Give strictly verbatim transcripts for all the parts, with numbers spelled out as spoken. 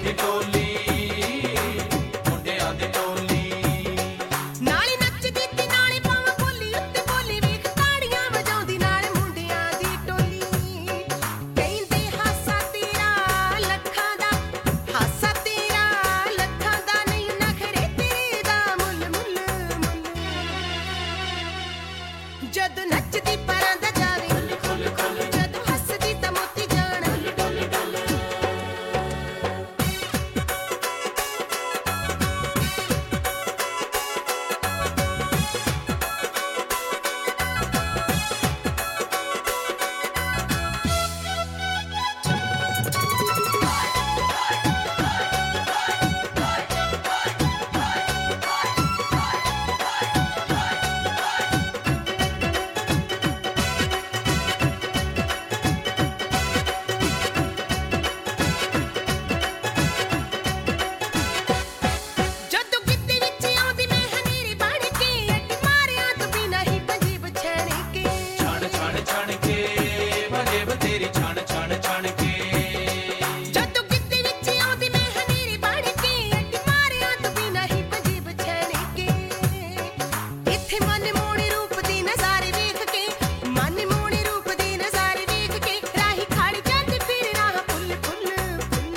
दी टोली मुंडियां दी टोली नाले नचदी ते नाले पावां बोली उत्ते बोली वेख ताड़ियां वजाउंदी नाल मुंडियां दी टोली कहंदे हासा तेरा लखां दा हासा तेरा लखां दा नहीं नखरे तेरे दा मुल मुल मुल जद नचदी परां दा जावे जद हसदी तां मोती जाण जदों गिद्दे विच आउंदी मैं हनेरी बण के अड्डी मारियां तूं भी नहीं पंजीब छण के छण छण छण के भजेब तेरी छण छण छण के जदों गिद्दे विच आउंदी मैं हनेरी बण के अड्डी मारियां तूं भी नहीं पंजीब छण के इत्थे मन मोहने रूप दी नज़ारे वेख के मन मोहने रूप दी नज़ारे वेख के राही खड़ जांदी फिर राह फुल फुल फुल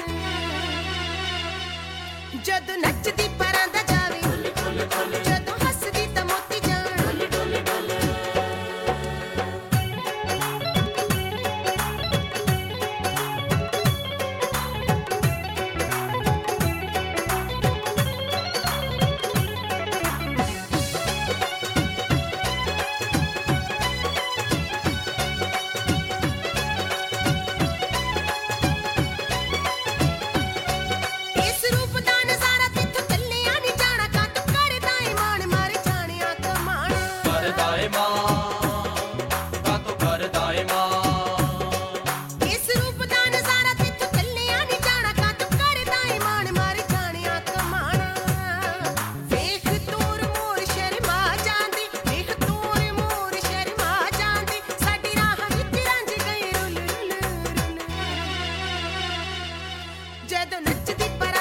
जदों नचदी परां दा जावे जदों हसदी तां मोती जाण इस रूप दा नज़ारा तिथों चलिया नहीं जाना कां तूं करदा ए मान मार जाणिया कमाना करदा ए मां का तू करदा ए मां इस रूप दा नज़ारा तिथों चलिया नहीं जाना कां तूं करदा ए मान मार जाणिया कमाना वेख तोर मोर शर्मा जांदी वेख तोर मोर शर्मा जांदी साडी राह विच रंज गई रुल रुल रुल जदों नचदी पर